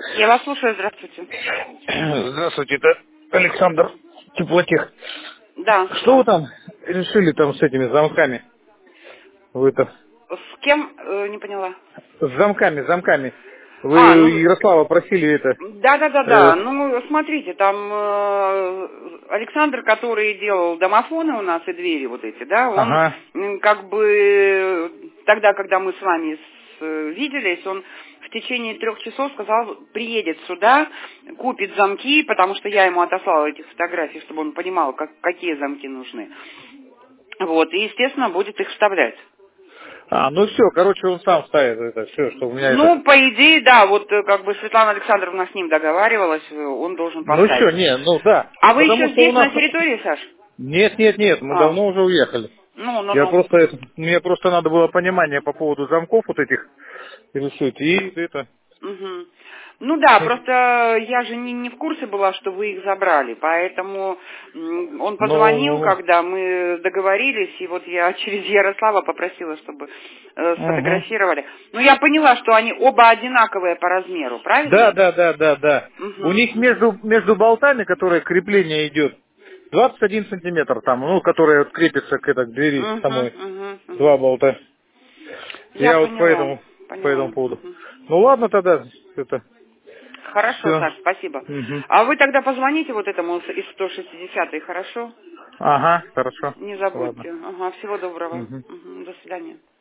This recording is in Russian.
Я вас слушаю, здравствуйте. Здравствуйте, это Александр Теплотех. Да, Что да. вы там решили там с этими замками? Вы-то С кем? Не поняла. с замками. Вы Ну, Ярослава просили это. да. Ну, смотрите, там Александр, который делал домофоны у нас и двери вот эти, да, он Ага. как бы тогда, когда мы с вами виделись, он в течение 3 часов сказал, приедет сюда, купит замки, потому что я ему отослала этих фотографий, чтобы он понимал, какие замки нужны. Вот, и, естественно, будет их вставлять. Ну все, короче, он сам ставит это все, что у меня это. Ну, по идее, да, вот как бы Светлана Александровна с ним договаривалась, он должен Ну поставить. все, не, ну да. А вы Потому еще что у здесь, на нас. территории, Саш? Нет, мы А, давно уже уехали. Я ну. просто мне просто надо было понимание по поводу замков вот этих решить. И это. Мгм. Ну да, просто я же не в курсе была, что вы их забрали, поэтому он позвонил, Ну. когда мы договорились, и вот я через Ярослава попросила, чтобы Угу. сфотографировали. Ну я поняла, что они оба одинаковые по размеру, правильно? Да. У Угу, них между болтами, которые крепление идет, 21 сантиметр там, ну, которые вот крепятся к этой двери самой, два угу. болта. Я Я вот поняла, по поняла. этому поводу. Мгм. Ну ладно тогда, это, Хорошо, все. Саш, спасибо. А вы тогда позвоните вот этому из 160-й, хорошо? Ага, хорошо. Не Ладно. забудьте. Ага, всего доброго. Мгм. Мгм, до свидания.